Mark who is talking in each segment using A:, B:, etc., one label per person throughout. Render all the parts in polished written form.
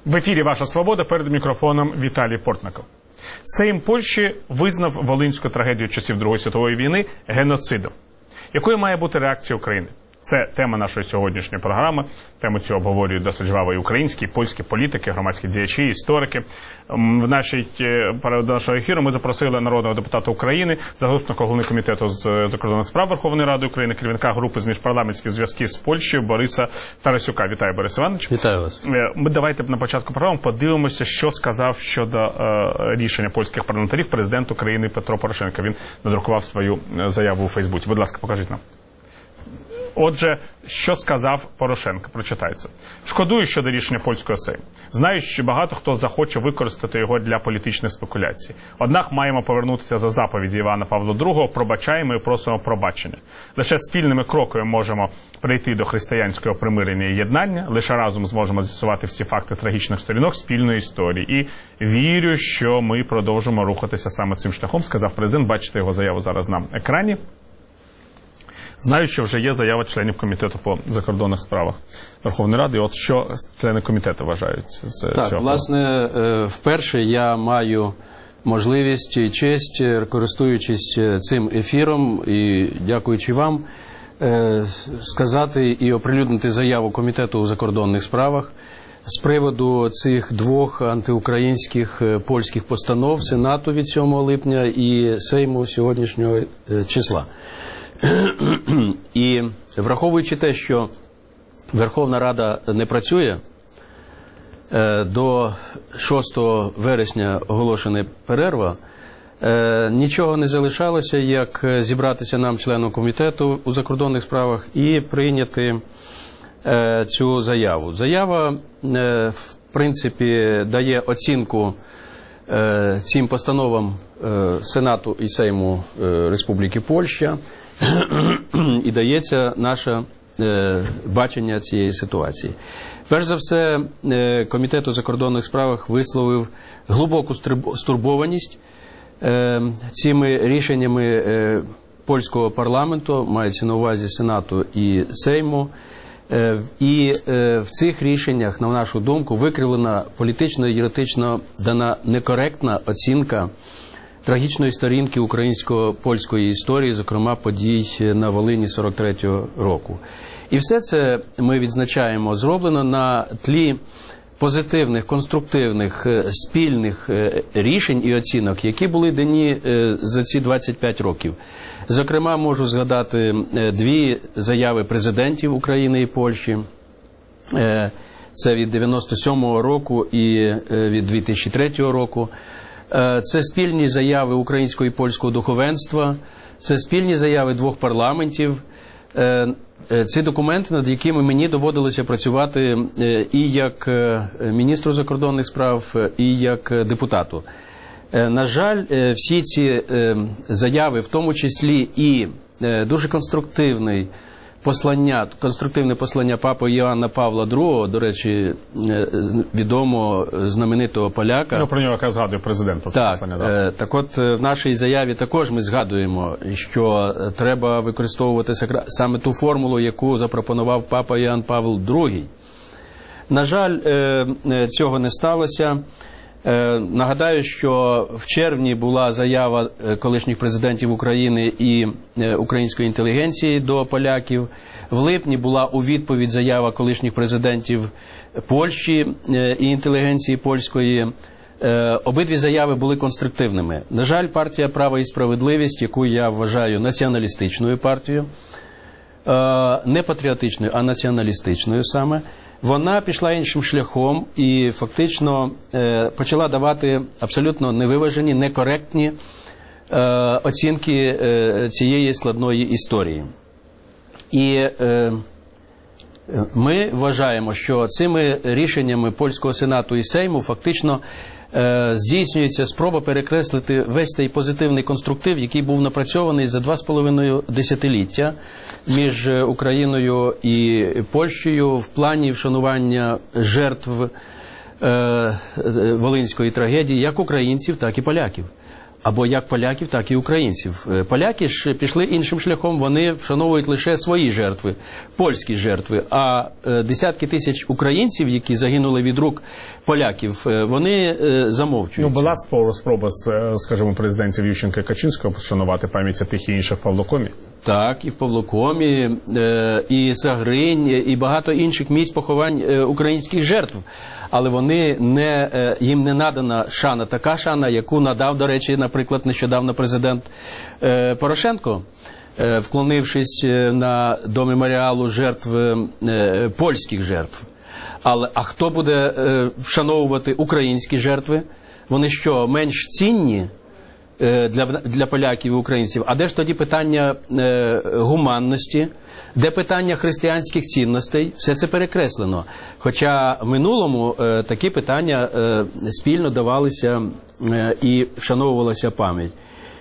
A: В ефірі «Ваша свобода», перед мікрофоном Віталій Портников. Сейм Польщі визнав волинську трагедію часів Другої світової війни геноцидом. Якою має бути реакція України? Це тема нашої сьогоднішньої програми. Тему цю обговорюють досить жваво і українські, і польські політики, громадські діячі, історики. В нашого ефіру ми запросили народного депутата України, заступника голови комітету з закордонних справ Верховної Ради України, керівника групи з міжпарламентських зв'язків з Польщею Бориса Тарасюка. Вітаю, Борис Іванович.
B: Вітаю вас.
A: Ми давайте на початку програми подивимося, що сказав щодо рішення польських парламентарів президент України Петро Порошенко. Він надрукував свою заяву у Фейсбуці. Будь ласка, покажіть нам. Отже, що сказав Порошенко? Прочитається. Шкодую щодо рішення польського Сейму. Знаю, що багато хто захоче використати його для політичних спекуляцій. Однак маємо повернутися до заповіді Івана Павла II, пробачаємо і просимо пробачення. Лише спільними кроками можемо прийти до християнського примирення і єднання, лише разом зможемо з'ясувати всі факти трагічних сторінок спільної історії. І вірю, що ми продовжимо рухатися саме цим шляхом, сказав президент. Бачите його заяву зараз на екрані. Знаю, що вже є заява членів комітету по закордонних справах Верховної Ради. От що члени комітету вважають з цього?
B: Так, власне, вперше я маю можливість і честь, користуючись цим ефіром і дякуючи вам, сказати і оприлюднити заяву комітету у закордонних справах з приводу цих двох антиукраїнських польських постанов Сенату від 7 липня і Сейму сьогоднішнього числа. І враховуючи те, що Верховна Рада не працює, до 6 вересня оголошена перерва, нічого не залишалося, як зібратися нам, членам комітету у закордонних справах, і прийняти цю заяву. Заява, в принципі, дає оцінку цим постановам Сенату і Сейму Республіки Польща, і дається наше бачення цієї ситуації. Перш за все, Комітет у закордонних справах висловив глибоку стурбованість цими рішеннями польського парламенту, мається на увазі Сенату і Сейму. І в цих рішеннях, на нашу думку, викривлена політично і юридично дана некоректна оцінка трагічної сторінки українсько-польської історії, зокрема подій на Волині 43-го року. І все це ми відзначаємо зроблено на тлі позитивних, конструктивних, спільних рішень і оцінок, які були дані за ці 25 років. Зокрема, можу згадати дві заяви президентів України і Польщі. Це від 97-го року і від 2003 року. Це спільні заяви українського і польського духовенства, це спільні заяви двох парламентів. Ці документи, над якими мені доводилося працювати і як міністру закордонних справ, і як депутату. На жаль, всі ці заяви, в тому числі і дуже конструктивне послання Папи Іоанна Павла II, до речі, відомо знаменитого поляка.
A: Ну, про нього яка згадує президент.
B: Так от в нашій заяві також ми згадуємо, що треба використовувати саме ту формулу, яку запропонував Папа Іоанн Павел II. На жаль, цього не сталося. Нагадаю, що в червні була заява колишніх президентів України і української інтелігенції до поляків. В липні була у відповідь заява колишніх президентів Польщі і інтелігенції польської. Обидві заяви були конструктивними. На жаль, партія «Право і справедливість», яку я вважаю націоналістичною партією, не патріотичною, а націоналістичною саме, вона пішла іншим шляхом і фактично почала давати абсолютно невиважені, некоректні оцінки цієї складної історії. І ми вважаємо, що цими рішеннями польського Сенату і Сейму фактично здійснюється спроба перекреслити весь цей позитивний конструктив, який був напрацьований за 2,5 десятиліття між Україною і Польщею в плані вшанування жертв Волинської трагедії як українців, так і поляків. або як поляків, так і українців. Поляки ж пішли іншим шляхом, вони вшановують лише свої жертви, польські жертви, а десятки тисяч українців, які загинули від рук поляків, вони замовчують.
A: Була спроба, скажімо, президентів Ющенка і Качинського вшанувати пам'ять тих і інших в Павлокомі?
B: Так, і в Павлокомі, і Сагринь, і багато інших місць поховань українських жертв. Але їм не надана шана, така шана, яку надав, до речі, наприклад, нещодавно президент Порошенко, вклонившись до меморіалу жертв, польських жертв. А хто буде вшановувати українські жертви? Вони що, менш цінні для поляків і українців? А де ж тоді питання гуманності? Де питання християнських цінностей? Все це перекреслено. Хоча в минулому такі питання спільно давалися і вшановувалася пам'ять.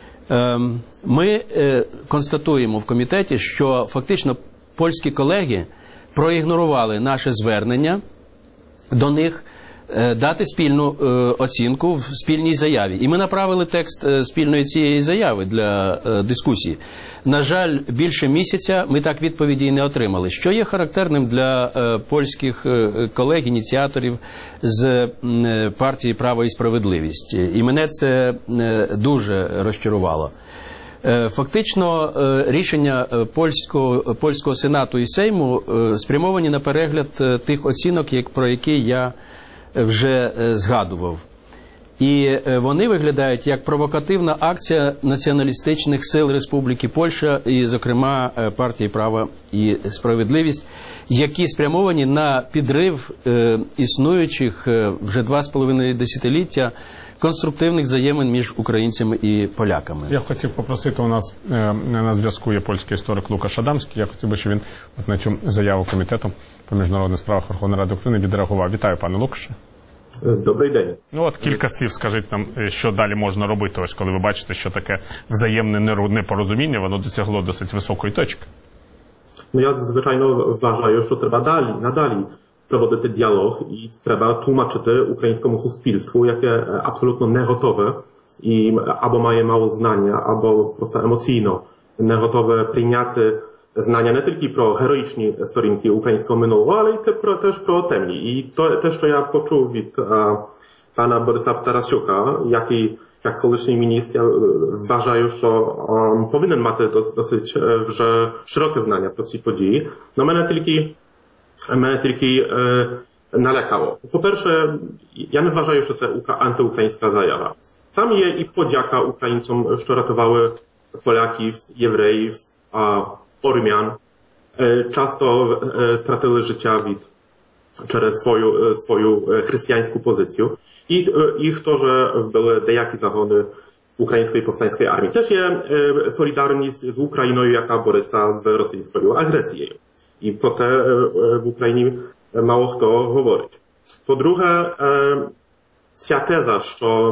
B: Ми констатуємо в комітеті, що фактично польські колеги проігнорували наше звернення до них дати спільну оцінку в спільній заяві. І ми направили текст спільної цієї заяви для дискусії. На жаль, більше місяця ми так відповіді і не отримали, що є характерним для польських колег, ініціаторів з партії «Право і справедливість». І мене це дуже розчарувало. Фактично, рішення польського Сенату і Сейму спрямовані на перегляд тих оцінок, про які я вже згадував. І вони виглядають як провокативна акція націоналістичних сил Республіки Польща і, зокрема, партії «Право і справедливість», які спрямовані на підрив існуючих вже 2,5 десятиліття конструктивних взаємин між українцями і поляками.
A: Я хотів попросити, у нас на зв'язку є польський історик Лукаш Адамський. Я хотів би, щоб він на цю заяву Комітету по міжнародних справах Верховної Ради України відреагував. Вітаю, пане Лукаше.
C: Добрий день.
A: Кілька слів скажіть нам, що далі можна робити, ось коли ви бачите, що таке взаємне непорозуміння, воно досягло досить високої точки.
C: Я, звичайно, вважаю, що треба надалі проводити діалог і треба тлумачити українському суспільству, яке абсолютно не готове і або має mało знання, або просто емоційно не готове прийняти знання не тільки про героїчні сторінки українського минулого, але й теж про темні. І те, що я почув від пана Бориса Тарасюка, який як колишній міністр, вважаю, що повинен мати досить вже szerokie знання про ці події. Мене тільки налякало. По-перше, я не вважаю, що це антиукраїнська заява. Там є і подяка українцям, що рятували поляків, євреїв, Ormian, часто tratili życia через свою християнську позицію. І хто же були деякі загони української повстанської армії. Теж є солідарність з Україною, яка бореться з російською агресією. І про те в Україні мало хто говорить. По-друге, ця теза,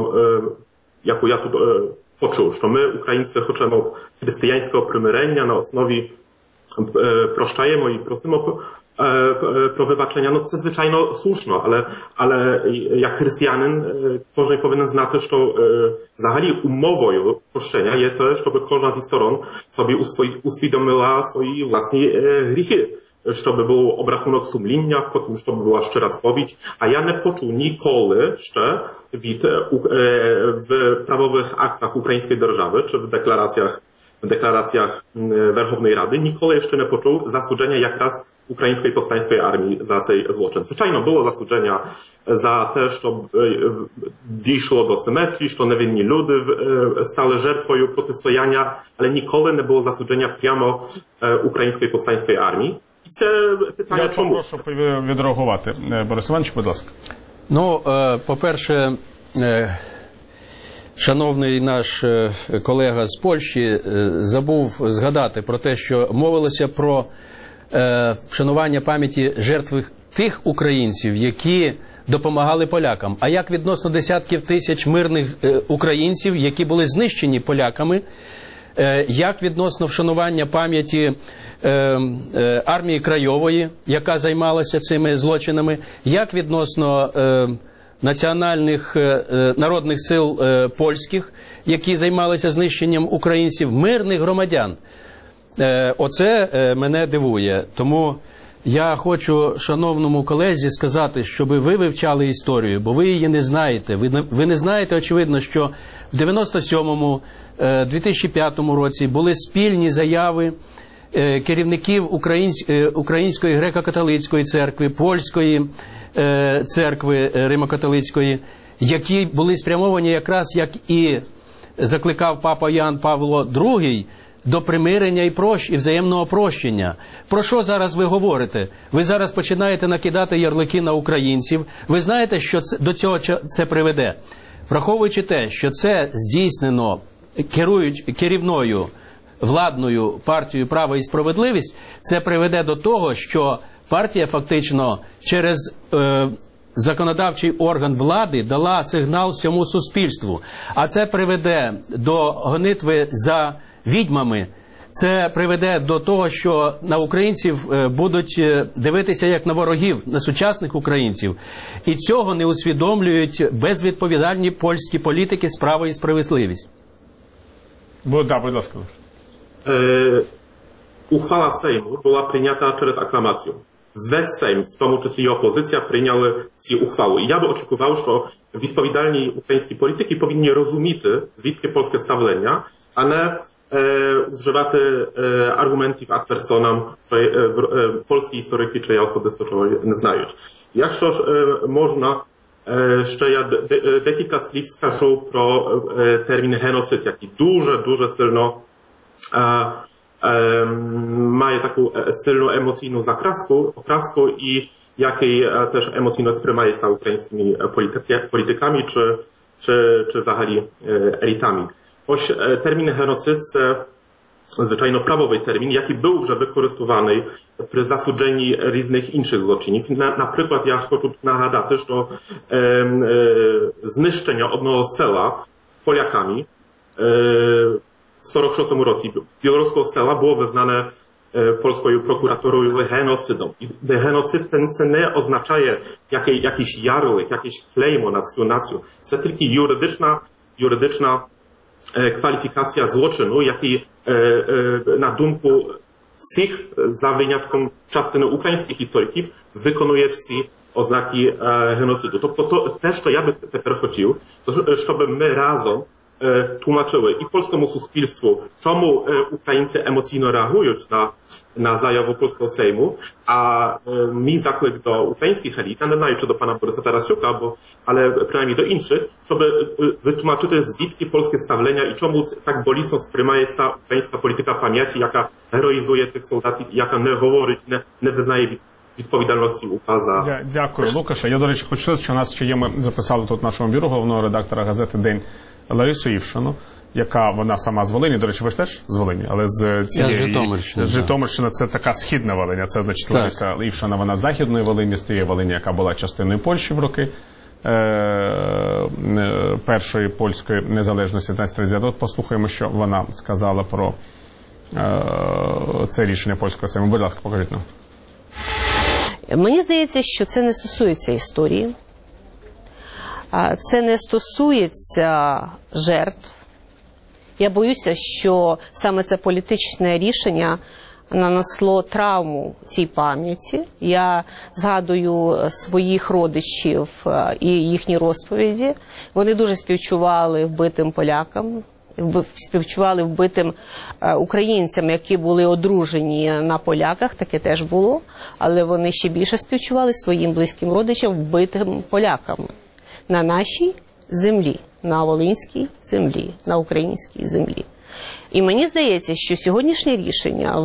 C: яку я тут почув, що ми, українці, хочемо християнського примирення на основі прощаємо і просимо про вибачення. Це, звичайно, слушно, але як християнин кожен повинен знати, що взагалі умовою прощення є те, щоб кожна зі сторон собі усвідомила свої власні гріхи. Щоб був обрахунок сумління, потім, щоб була щира сповідь. А я не почув ніколи ще в prawowych aktach української держави, чи в deklaracjach Верховної Ради, ніколи jeszcze не почув засудження якраз української повстанської армії за цей злочин. Звичайно, було засудження за те, що дійшло до симетрії, що невинні люди стали жертвою протистояння, але ніколи не було засудження прямо української повстанської армії. І це питання чому?
A: Я прошу відреагувати. Борис Іванович, будь ласка.
B: По-перше, шановний наш колега з Польщі забув згадати про те, що мовилося про вшанування пам'яті жертв тих українців, які допомагали полякам. А як відносно десятків тисяч мирних українців, які були знищені поляками, як відносно вшанування пам'яті армії Крайової, яка займалася цими злочинами, як відносно національних народних сил польських, які займалися знищенням українців, мирних громадян. Оце мене дивує. Тому я хочу шановному колезі сказати, щоб ви вивчали історію, бо ви її не знаєте. Ви не знаєте, очевидно, що в 97-му, 2005 році були спільні заяви керівників Української греко-католицької церкви, Польської церкви Римо-католицької, які були спрямовані якраз, як і закликав папа Ян Павло II, до примирення і взаємного прощення. Про що зараз ви говорите? Ви зараз починаєте накидати ярлики на українців. Ви знаєте, що до цього це приведе? Враховуючи те, що це здійснено керівною владною партією «Право і справедливість», це приведе до того, що партія фактично через законодавчий орган влади дала сигнал всьому суспільству. А це приведе до гонитви за відьмами. Це приведе до того, що на українців будуть дивитися як на ворогів, на сучасних українців. І цього не усвідомлюють безвідповідальні польські політики з «Право і справедливість».
A: Будь ласка.
C: Uchwała Sejmu była przyjęta przez aklamację. Wесь Sejm, w тому числі і опозиція, прийняли ці ухвали. І я би очікував, що відповідальні українські політики повинні розуміти, звідки польське ставлення, а не używać argumentów ad personam, polskie historyki czy ja osobisto czego nie znają. Якщо ж можна, ще я декілька слів скажу про термін геноцид, який дуже сильно має таку сильну емоційну окраску і який теж емоційно сприймається українськими політиками чи взагалі елітами. Ось термін геноцид – це звичайно правовий термін, який був вже використований при засудженні різних інших злочинів. Наприклад, я хочу нагадати, що знищення одного села Polakami w 1946 році білоруського села було визнане польською прокуратурою геноцидом. І геноцид це не означає якийсь ярлик, якийсь клеймо на всю націю. Це тільки юридична kwalifikacja zloczynu, jaki na думку всіх, за винятком частини українських істориків, виконує всі ознаки геноциду. Тобто те, що я би тепер хотів, щоб ми разом tłumaczyły i polskiemu suspilstwu, czemu Ukraińcy emocjonalnie reagują na zajawę polskiego Sejmu, a mi zaklик do ukraińskich elit, ja nie знаю, czy do pana Borysa Tarasiuka, ale przynajmniej do innych, żeby wytłumaczyć звідки polskie stawlenia i czemu tak bolisno sprymaje ta ukraińska polityka pamięci, jaka heroizuje tych soldatów, jaka nie говорить, не визнає відповідальності указа.
A: Дякую, Лукаше. Я, до речі, хочу сказати, що у нас ще є, ми записали тут в нашому бюро головного редактора газети «День» Ларису Івшину, яка вона сама з Волині. До речі, ви ж теж з Волині, але з цієї Житомирщина, це така східна Волиня. Це, значить, Лариса Івшина, вона з західної Волині, з тієї Волині, яка була частиною Польщі в роки першої польської незалежності 1939. От послухаємо, що вона сказала про це рішення польського Сейму. Будь ласка, покажіть нам.
D: Мені здається, що це не стосується історії, це не стосується жертв. Я боюся, що саме це політичне рішення нанесло травму цій пам'яті. Я згадую своїх родичів і їхні розповіді. Вони дуже співчували вбитим полякам, співчували вбитим українцям, які були одружені на поляках, таке теж було, але вони ще більше співчували своїм близьким родичам вбитим поляками на нашій землі, на волинській землі, на українській землі. І мені здається, що сьогоднішнє рішення,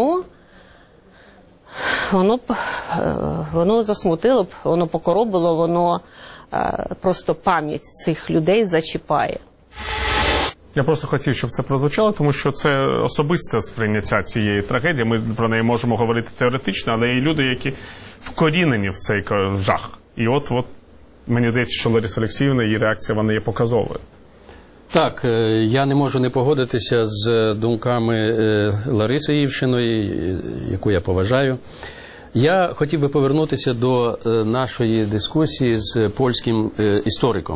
D: воно засмутило б, воно покоробило, воно просто пам'ять цих людей зачіпає.
A: Я просто хотів, щоб це прозвучало, тому що це особисте сприйняття цієї трагедії. Ми про неї можемо говорити теоретично, але є люди, які вкорінені в цей жах. І от мені здається, що Лариса Олексіївна, її реакція, вона є показовою.
B: Так, я не можу не погодитися з думками Лариси Івшиної, яку я поважаю. Я хотів би повернутися до нашої дискусії з польським істориком.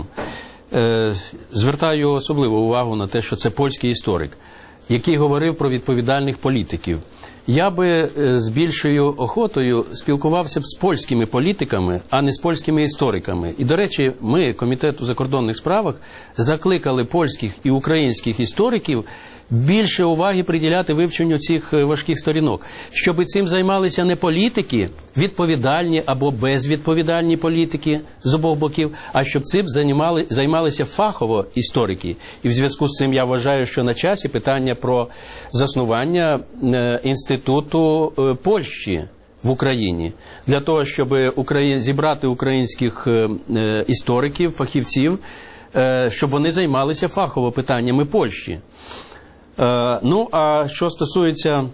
B: Звертаю особливу увагу на те, що це польський історик, який говорив про відповідальних політиків. Я би з більшою охотою спілкувався б з польськими політиками, а не з польськими істориками. І, до речі, ми, Комітет у закордонних справах, закликали польських і українських істориків більше уваги приділяти вивченню цих важких сторінок, щоб цим займалися не політики, відповідальні або безвідповідальні політики з обох боків, а щоб цим займалися фахово історики. І в зв'язку з цим я вважаю, що на часі питання про заснування інституту Польщі в Україні, для того, щоб зібрати українських істориків, фахівців, щоб вони займалися фахово питаннями Польщі. Ну, а що стосується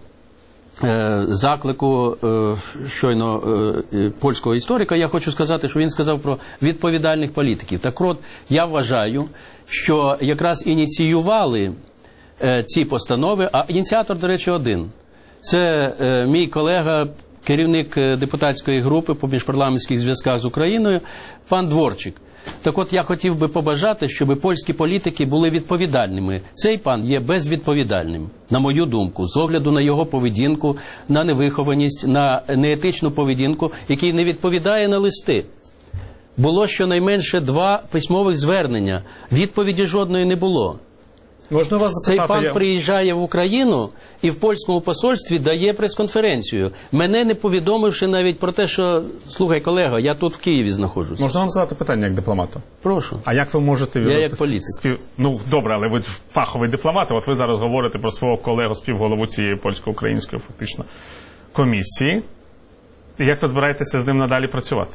B: заклику щойно польського історика, я хочу сказати, що він сказав про відповідальних політиків. Так от, я вважаю, що якраз ініціювали ці постанови, а ініціатор, до речі, один. Це мій колега, керівник депутатської групи по міжпарламентських зв'язках з Україною, пан Дворчик. Так от я хотів би побажати, щоб польські політики були відповідальними. Цей пан є безвідповідальним, на мою думку, з огляду на його поведінку, на невихованість, на неетичну поведінку, який не відповідає на листи. Було щонайменше 2 письмових звернення, відповіді жодної не було.
A: Можна вас запитати?
B: Цей пан приїжджає в Україну і в польському посольстві дає прес-конференцію, мене не повідомивши навіть про те, що, слухай, колега, я тут в Києві знаходжусь.
A: Можна вам задати питання як дипломату?
B: Прошу.
A: А як ви можете...
B: Я як політик.
A: Ну, добре, але ви фаховий дипломат, от ви зараз говорите про свого колегу, співголову цієї польсько-української, фактично, комісії. І як ви збираєтеся з ним надалі працювати?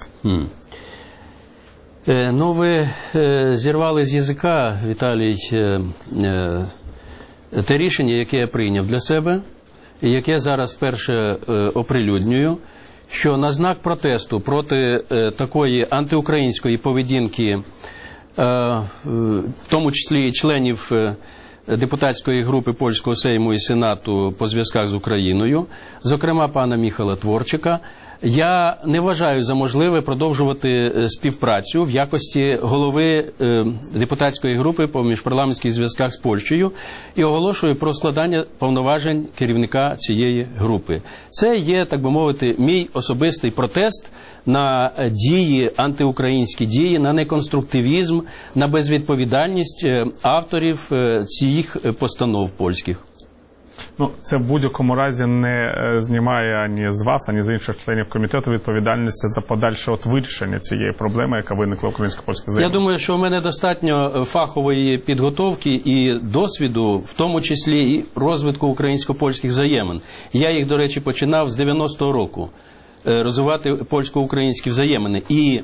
B: Ну, ви зірвали з язика, Віталій, те рішення, яке я прийняв для себе, і яке зараз вперше оприлюднюю, що на знак протесту проти такої антиукраїнської поведінки, в тому числі і членів депутатської групи Польського Сейму і Сенату по зв'язках з Україною, зокрема пана Міхала Творчика, я не вважаю за можливе продовжувати співпрацю в якості голови депутатської групи по міжпарламентських зв'язках з Польщею і оголошую про складання повноважень керівника цієї групи. Це є, так би мовити, мій особистий протест на дії, антиукраїнські дії, на неконструктивізм, на безвідповідальність авторів цих постанов польських.
A: Ну, це в будь-якому разі не знімає ані з вас, ані з інших членів комітету відповідальності за подальше вирішення цієї проблеми, яка виникла в українсько-польських взаєминах.
B: Я думаю, що в мене достатньо фахової підготовки і досвіду, в тому числі і розвитку українсько-польських взаємин. Я їх, до речі, починав з 90-го року розвивати польсько-українські взаємини. І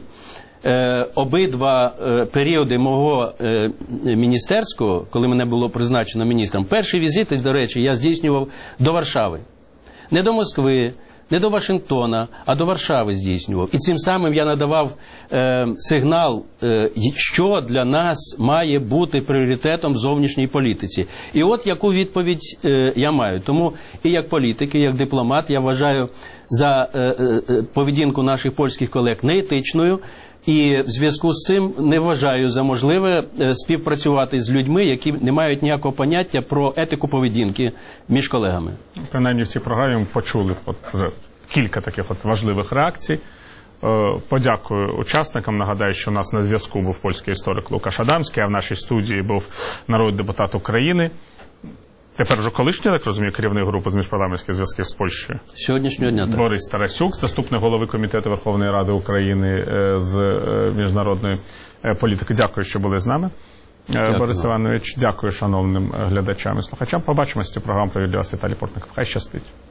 B: обидва періоди мого міністерського, коли мене було призначено міністром, перші візити, до речі, я здійснював до Варшави. Не до Москви, не до Вашингтона, а до Варшави здійснював. І цим самим я надавав сигнал, що для нас має бути пріоритетом в зовнішній політиці. І от яку відповідь я маю. Тому і як політик, і як дипломат я вважаю за поведінку наших польських колег неетичною, і в зв'язку з цим не вважаю за можливе співпрацювати з людьми, які не мають ніякого поняття про етику поведінки між колегами.
A: Принаймні в цій програмі ми почули вже кілька таких важливих реакцій. Подякую учасникам. Нагадаю, що у нас на зв'язку був польський історик Лукаш Адамський, а в нашій студії був народний депутат України. Тепер вже колишній, як розумію, керівник групи з міжпарламентських зв'язків з Польщею.
B: Сьогоднішнього дня, так.
A: Борис Тарасюк, заступник голови Комітету Верховної Ради України з міжнародної політики. Дякую, що були з нами. Дякую. Борис Іванович, дякую шановним глядачам і слухачам. Побачимось. Цю програму провів для вас Віталій Портников. Хай щастить.